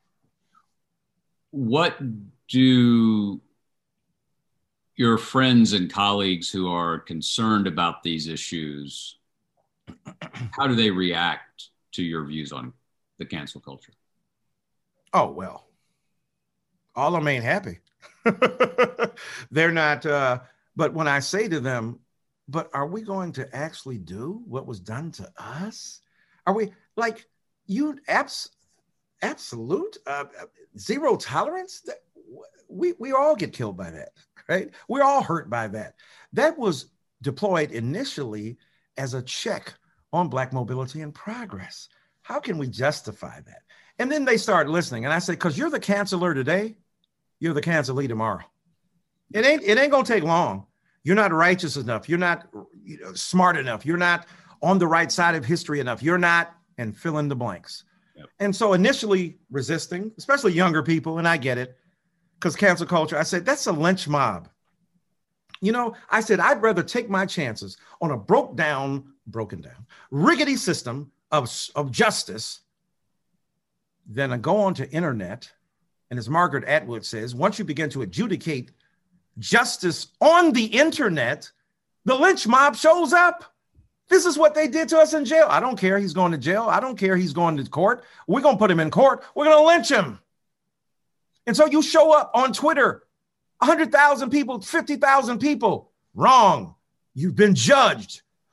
What do your friends and colleagues who are concerned about these issues, how do they react to your views on the cancel culture? Oh, well, all of them ain't happy. They're not, but when I say to them, but are we going to actually do what was done to us? Are we like you absolute zero tolerance? We all get killed by that, right? We're all hurt by that. That was deployed initially as a check on Black mobility and progress. How can we justify that? And then they start listening. And I say, because you're the canceler today, you're the cancelee tomorrow. It ain't gonna take long. You're not righteous enough. You're not smart enough. You're not on the right side of history enough. You're not, and fill in the blanks. Yep. And so initially resisting, especially younger people, and I get it, because cancel culture, I said, that's a lynch mob. I said, I'd rather take my chances on a broken down, rickety system of justice than to go onto internet. And as Margaret Atwood says, once you begin to adjudicate justice on the internet, the lynch mob shows up. This is what they did to us in jail. I don't care he's going to jail. I don't care he's going to court. We're going to put him in court. We're going to lynch him. And so you show up on Twitter, 100,000 people, 50,000 people. Wrong. You've been judged.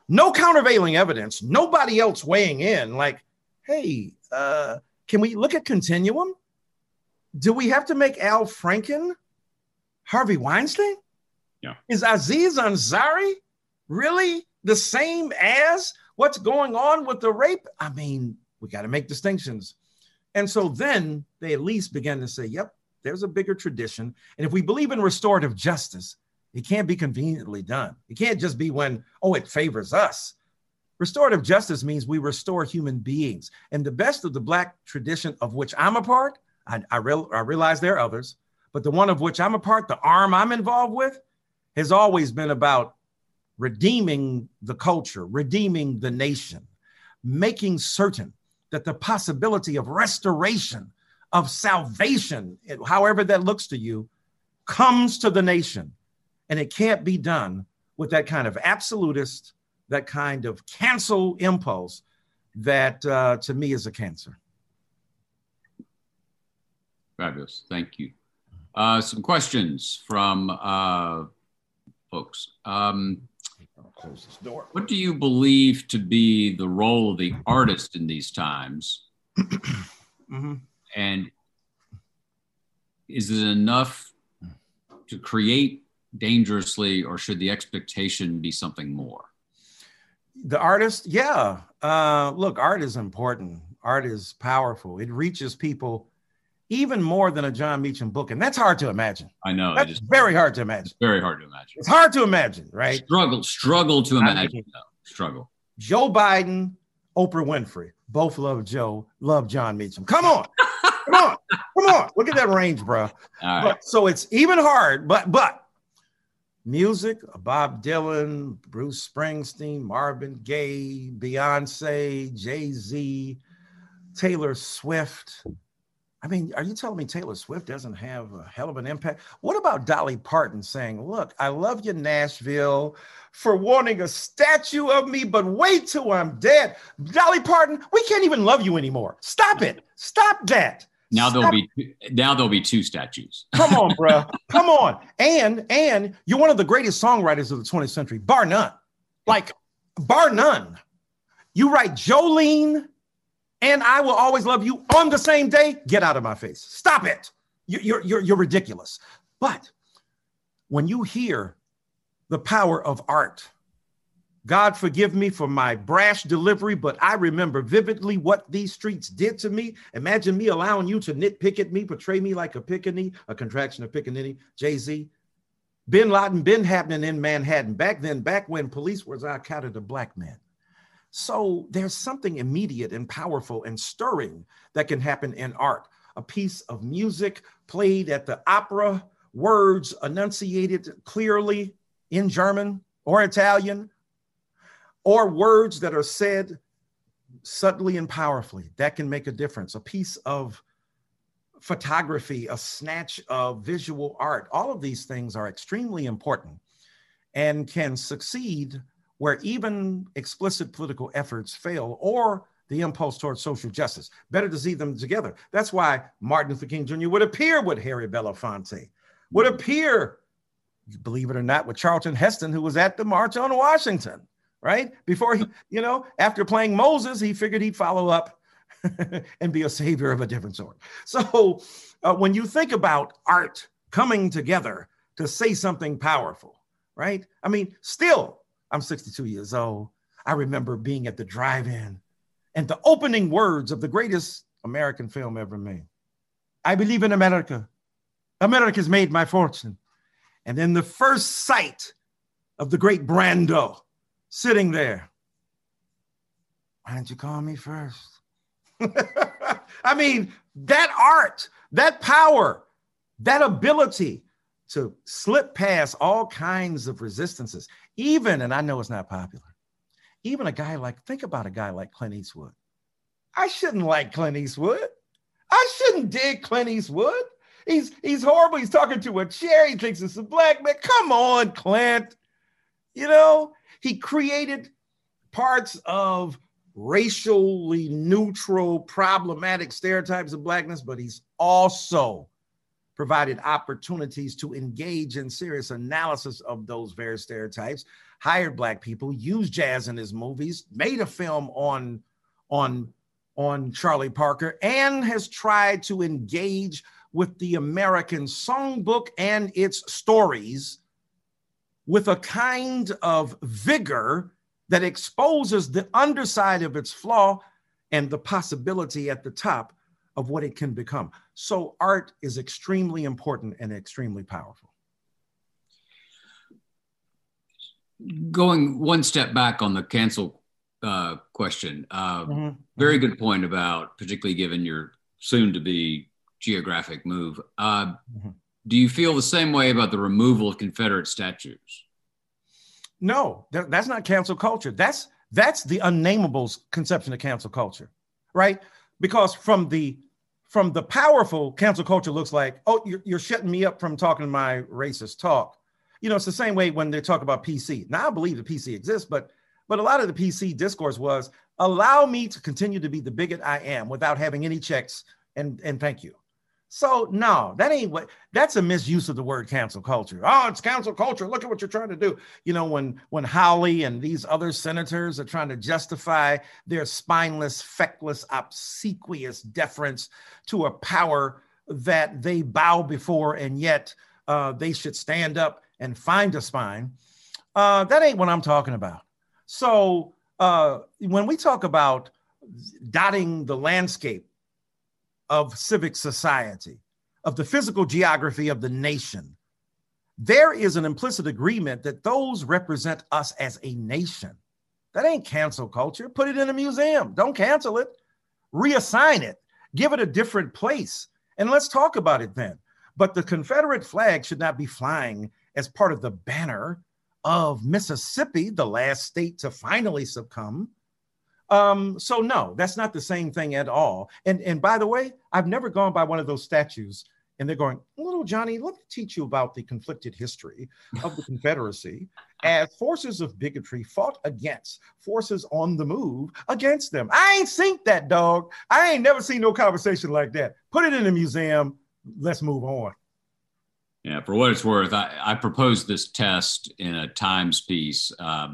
No countervailing evidence, nobody else weighing in like, hey, can we look at Continuum? Do we have to make Al Franken Harvey Weinstein? Yeah. Is Aziz Ansari really the same as what's going on with the rape? I mean, we got to make distinctions. And so then they at least began to say, yep, there's a bigger tradition. And if we believe in restorative justice, it can't be conveniently done. It can't just be when, oh, it favors us. Restorative justice means we restore human beings. And the best of the Black tradition of which I'm a part, I realize there are others, but the one of which I'm a part, the arm I'm involved with, has always been about redeeming the culture, redeeming the nation, making certain that the possibility of restoration, of salvation, however that looks to you, comes to the nation. And it can't be done with that kind of absolutist, that kind of cancel impulse that to me is a cancer. Fabulous. Thank you. Some questions from folks. Close this door. What do you believe to be the role of the artist in these times? Mm-hmm. And is it enough to create dangerously, or should the expectation be something more? The artist, yeah. Look, art is important. Art is powerful. It reaches people even more than a John Meacham book. And that's hard to imagine. I know. That's very hard to imagine. It's very hard to imagine. It's hard to imagine, right? Struggle to imagine. Struggle. Joe Biden, Oprah Winfrey, both love John Meacham. Come on. Come on. Come on. Look at that range, bro. All right. So it's even hard, but music, Bob Dylan, Bruce Springsteen, Marvin Gaye, Beyonce, Jay-Z, Taylor Swift. I mean, are you telling me Taylor Swift doesn't have a hell of an impact? What about Dolly Parton saying, look, I love you, Nashville, for wanting a statue of me, but wait till I'm dead. Dolly Parton, we can't even love you anymore. Stop it. Stop that. Now there'll be two statues. Come on, bro. Come on. And you're one of the greatest songwriters of the 20th century, bar none. Like, bar none. You write Jolene and I Will Always Love You on the same day. Get out of my face. Stop it. You're ridiculous. But when you hear the power of art, God forgive me for my brash delivery, but I remember vividly what these streets did to me. Imagine me allowing you to nitpick at me, portray me like a pickaninny, a contraction of pickaninny, Jay-Z. Bin Laden been happening in Manhattan back then, back when police was Al-Qaeda to black men. So there's something immediate and powerful and stirring that can happen in art. A piece of music played at the opera, words enunciated clearly in German or Italian, or words that are said subtly and powerfully. That can make a difference. A piece of photography, a snatch of visual art. All of these things are extremely important and can succeed where even explicit political efforts fail, or the impulse towards social justice. Better to see them together. That's why Martin Luther King Jr. would appear with Harry Belafonte, would appear, believe it or not, with Charlton Heston, who was at the March on Washington, right? Before he, after playing Moses, he figured he'd follow up and be a savior of a different sort. So when you think about art coming together to say something powerful, right? I mean, still, I'm 62 years old. I remember being at the drive-in and the opening words of the greatest American film ever made. I believe in America. America's made my fortune. And then the first sight of the great Brando sitting there. Why didn't you call me first? I mean, that art, that power, that ability to slip past all kinds of resistances, even, and I know it's not popular, even think about a guy like Clint Eastwood. I shouldn't like Clint Eastwood. I shouldn't dig Clint Eastwood. He's horrible. He's talking to a chair. He thinks it's a black man. Come on, Clint. He created parts of racially neutral, problematic stereotypes of blackness, but he's also provided opportunities to engage in serious analysis of those very stereotypes, hired Black people, used jazz in his movies, made a film on Charlie Parker, and has tried to engage with the American songbook and its stories with a kind of vigor that exposes the underside of its flaw and the possibility at the top of what it can become. So art is extremely important and extremely powerful. Going one step back on the cancel question, very good point about, particularly given your soon-to-be geographic move. Do you feel the same way about the removal of Confederate statues? No, that's not cancel culture. That's the unnamable's conception of cancel culture, right? Because from the powerful, cancel culture looks like, oh, you're shutting me up from talking my racist talk. You know, it's the same way when they talk about PC. Now, I believe the PC exists, but a lot of the PC discourse was, allow me to continue to be the bigot I am without having any checks and thank you. So no, that's a misuse of the word cancel culture. Oh, it's cancel culture. Look at what you're trying to do. You know, when Hawley and these other senators are trying to justify their spineless, feckless, obsequious deference to a power that they bow before, and yet they should stand up and find a spine. That ain't what I'm talking about. So when we talk about dotting the landscape of civic society, of the physical geography of the nation, there is an implicit agreement that those represent us as a nation. That ain't cancel culture. Put it in a museum. Don't cancel it. Reassign it. Give it a different place. And let's talk about it then. But the Confederate flag should not be flying as part of the banner of Mississippi, the last state to finally succumb. So no, that's not the same thing at all. And by the way, I've never gone by one of those statues and they're going, little Johnny, let me teach you about the conflicted history of the Confederacy as forces of bigotry fought against forces on the move against them. I ain't seen that, dog. I ain't never seen no conversation like that. Put it in a museum. Let's move on. Yeah, for what it's worth, I proposed this test in a Times piece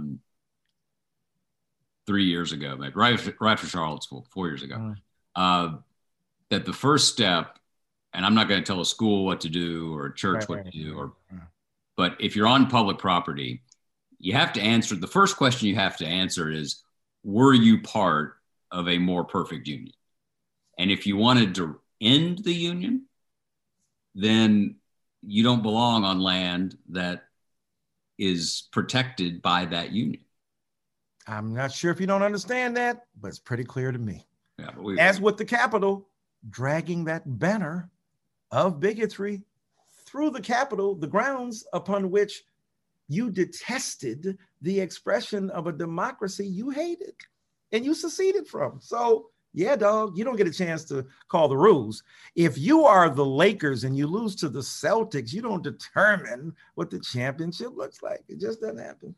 3 years ago, maybe right after Charlottesville, 4 years ago, that the first step, and I'm not going to tell a school what to do or a church what to do, but if you're on public property, you have to answer, the first question you have to answer is, were you part of a more perfect union? And if you wanted to end the union, then you don't belong on land that is protected by that union. I'm not sure if you don't understand that, but it's pretty clear to me. Yeah, as with the Capitol, dragging that banner of bigotry through the Capitol, the grounds upon which you detested the expression of a democracy you hated and you seceded from. So yeah, dog, you don't get a chance to call the rules. If you are the Lakers and you lose to the Celtics, you don't determine what the championship looks like. It just doesn't happen.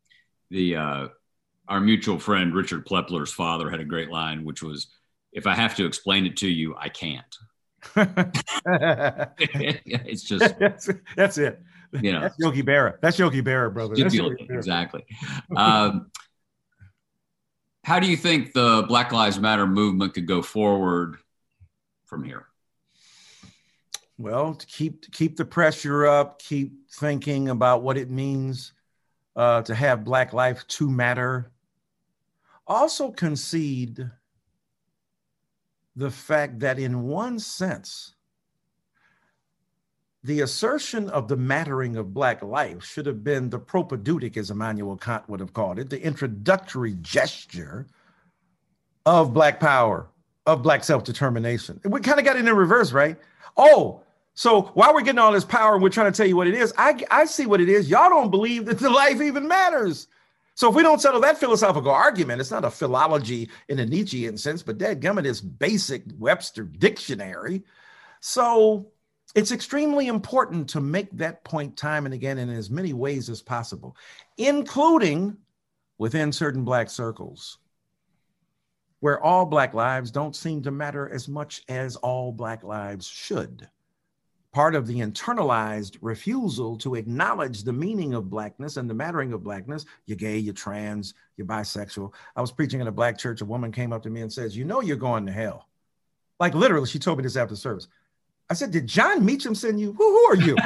Our mutual friend, Richard Plepler's father, had a great line, which was, if I have to explain it to you, I can't. It's just, that's it. You know, that's Yogi Berra. That's Yogi Berra, brother. That's Yogi Berra. Exactly. How do you think the Black Lives Matter movement could go forward from here? Well, to keep the pressure up, keep thinking about what it means to have Black life to matter. Also concede the fact that in one sense, the assertion of the mattering of Black life should have been the propedeutic, as Immanuel Kant would have called it, the introductory gesture of Black power, of Black self-determination. We kind of got it in reverse, right? Oh, so while we're getting all this power and we're trying to tell you what it is, I see what it is. Y'all don't believe that the life even matters. So if we don't settle that philosophical argument, it's not a philology in a Nietzschean sense, but dadgummit, it's basic Webster dictionary. So it's extremely important to make that point time and again in as many ways as possible, including within certain Black circles, where all Black lives don't seem to matter as much as all Black lives should. part of the internalized refusal to acknowledge the meaning of Blackness and the mattering of Blackness. You're gay, you're trans, you're bisexual. I was preaching in a Black church. A woman came up to me and says, you know, you're going to hell. Like literally, she told me this after service. I said, did John Meacham send you? Who are you?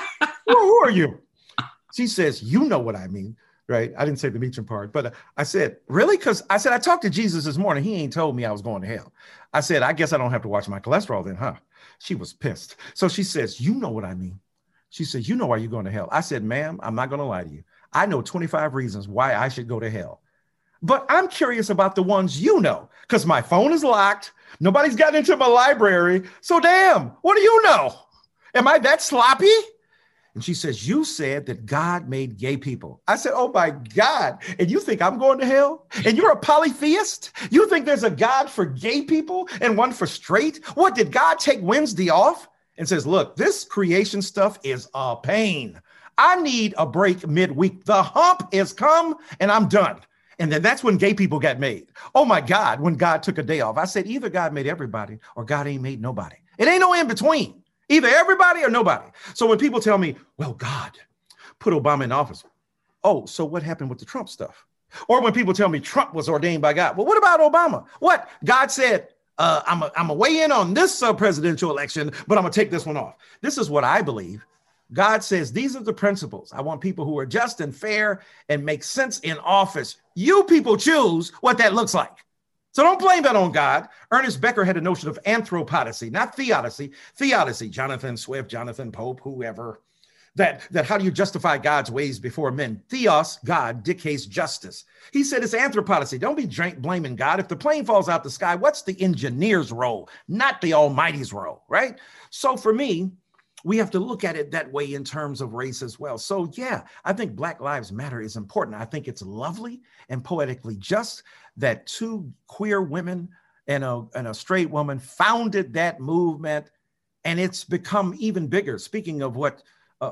who are you? She says, you know what I mean, right? I didn't say the Meacham part, but I said, really? Because I said, I talked to Jesus this morning. He ain't told me I was going to hell. I said, I guess I don't have to watch my cholesterol then, huh? She was pissed. So she says, you know what I mean? She says, you know why you're going to hell? I said, ma'am, I'm not going to lie to you. I know 25 reasons why I should go to hell. But I'm curious about the ones you know, because my phone is locked. Nobody's gotten into my library. So damn, what do you know? Am I that sloppy? And she says, you said that God made gay people. I said, oh my God. And you think I'm going to hell? And you're a polytheist? You think there's a God for gay people and one for straight? What, did God take Wednesday off? And says, look, this creation stuff is a pain. I need a break midweek. The hump is come and I'm done. And then that's when gay people got made. Oh my God, when God took a day off. I said, either God made everybody or God ain't made nobody. It ain't no in between. Either everybody or nobody. So when people tell me, well, God put Obama in office. Oh, so what happened with the Trump stuff? Or when people tell me Trump was ordained by God. Well, what about Obama? What? God said, I'm a weigh in on this presidential election, but I'm going to take this one off. This is what I believe. God says, these are the principles. I want people who are just and fair and make sense in office. You people choose what that looks like. So don't blame that on God. Ernest Becker had a notion of anthropodicy, not theodicy. Theodicy, Jonathan Swift, Jonathan Pope, whoever. That how do you justify God's ways before men? Theos, God, dictates justice. He said it's anthropodicy. Don't be blaming God. If the plane falls out the sky, what's the engineer's role, not the Almighty's role, right? So for me, we have to look at it that way in terms of race as well. So yeah, I think Black Lives Matter is important. I think it's lovely and poetically just that two queer women and a straight woman founded that movement, and it's become even bigger. Speaking of what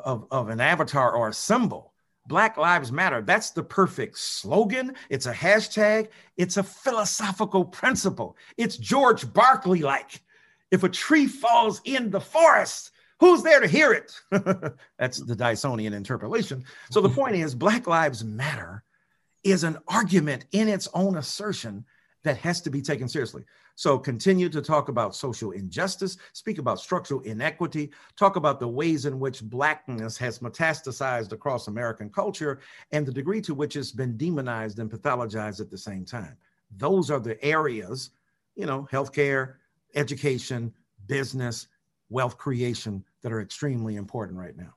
of an avatar or a symbol, Black Lives Matter, that's the perfect slogan. It's a hashtag. It's a philosophical principle. It's George Berkeley-like. If a tree falls in the forest, who's there to hear it? That's the Dysonian interpolation. So the point is, Black Lives Matter is an argument in its own assertion that has to be taken seriously. So continue to talk about social injustice, speak about structural inequity, talk about the ways in which Blackness has metastasized across American culture and the degree to which it's been demonized and pathologized at the same time. Those are the areas, healthcare, education, business, wealth creation that are extremely important right now.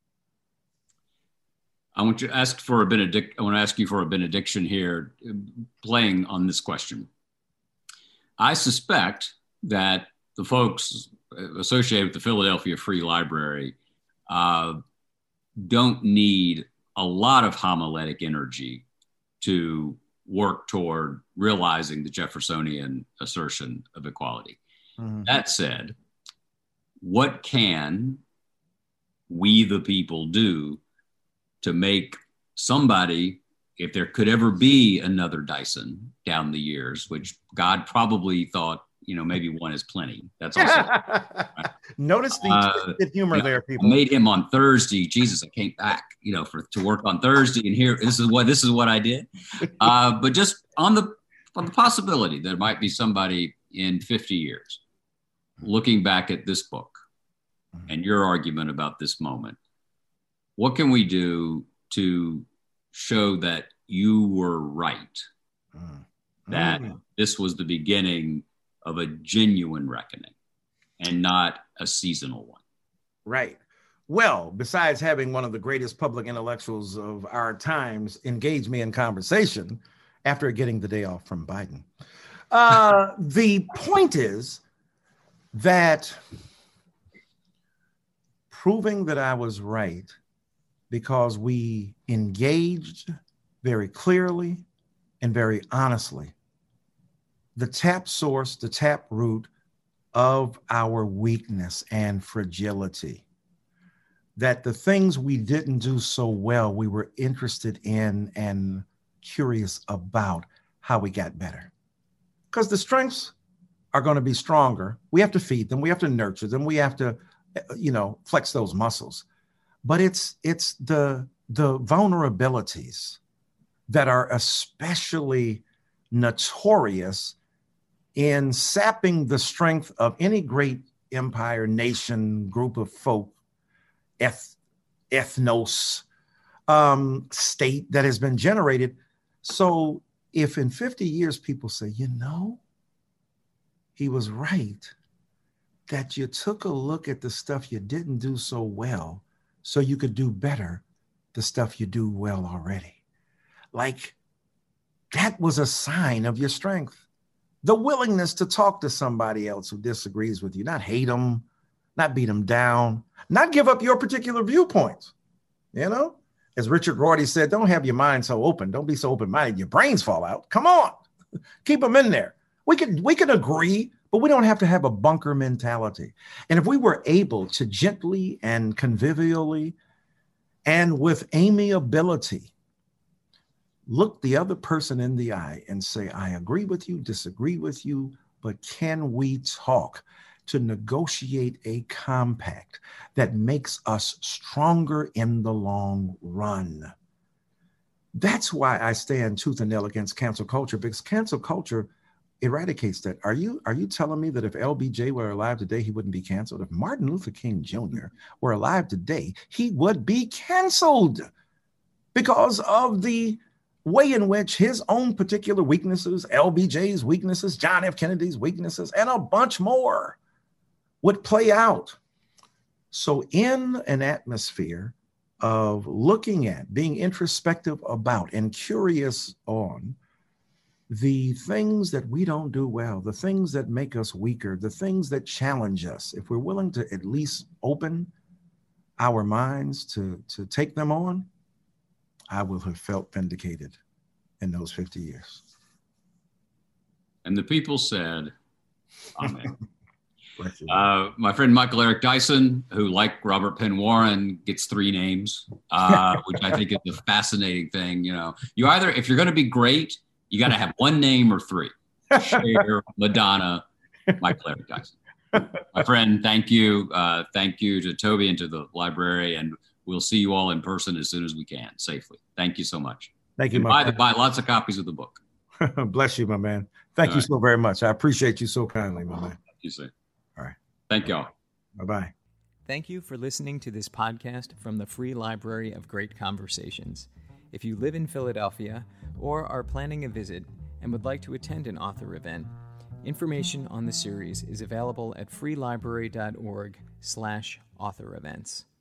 I want to ask you for a benediction here, playing on this question. I suspect that the folks associated with the Philadelphia Free Library don't need a lot of homiletic energy to work toward realizing the Jeffersonian assertion of equality. Mm-hmm. That said, what can we, the people, do to make somebody, if there could ever be another Dyson down the years, which God probably thought, maybe one is plenty. That's also right? Notice the twisted humor there, people. I made him on Thursday. Jesus, I came back, to work on Thursday, and here this is what I did. But just on the possibility that there might be somebody in 50 years looking back at this book and your argument about this moment. What can we do to show that you were right, that this was the beginning of a genuine reckoning and not a seasonal one? Right. Well, besides having one of the greatest public intellectuals of our times engage me in conversation after getting the day off from Biden, the point is that proving that I was right because we engaged very clearly and very honestly the tap source, the tap root of our weakness and fragility. That the things we didn't do so well, we were interested in and curious about how we got better. Because the strengths are going to be stronger. We have to feed them. We have to nurture them. We have to flex those muscles. But it's the vulnerabilities that are especially notorious in sapping the strength of any great empire, nation, group of folk, ethnos, state that has been generated. So if in 50 years people say, he was right, that you took a look at the stuff you didn't do so well so you could do better the stuff you do well already. Like, that was a sign of your strength. The willingness to talk to somebody else who disagrees with you, not hate them, not beat them down, not give up your particular viewpoints. As Richard Rorty said, don't have your mind so open. Don't be so open-minded. Your brains fall out. Come on, keep them in there. We can agree, but we don't have to have a bunker mentality. And if we were able to gently and convivially and with amiability look the other person in the eye and say, I agree with you, disagree with you, but can we talk to negotiate a compact that makes us stronger in the long run? That's why I stand tooth and nail against cancel culture, because cancel culture eradicates that. Are you telling me that if LBJ were alive today, he wouldn't be canceled? If Martin Luther King Jr. were alive today, he would be canceled because of the way in which his own particular weaknesses, LBJ's weaknesses, John F. Kennedy's weaknesses, and a bunch more would play out. So in an atmosphere of looking at, being introspective about, and curious on the things that we don't do well, the things that make us weaker, the things that challenge us, if we're willing to at least open our minds to take them on, I will have felt vindicated in those 50 years. And the people said, amen. My friend Michael Eric Dyson, who, like Robert Penn Warren, gets 3 names, which I think is a fascinating thing. You either, if you're going to be great, you got to have 1 name or 3. Cher, Madonna, Michael Eric Dyson. My friend, thank you. Thank you to Toby and to the library, and we'll see you all in person as soon as we can, safely. Thank you so much. Thank you, buy lots of copies of the book. Bless you, my man. Thank you so very much. I appreciate you so kindly, my man. Thank you, sir. All right. Thank y'all. Bye-bye. Thank you for listening to this podcast from the Free Library of Great Conversations. If you live in Philadelphia or are planning a visit and would like to attend an author event, information on the series is available at freelibrary.org/author events.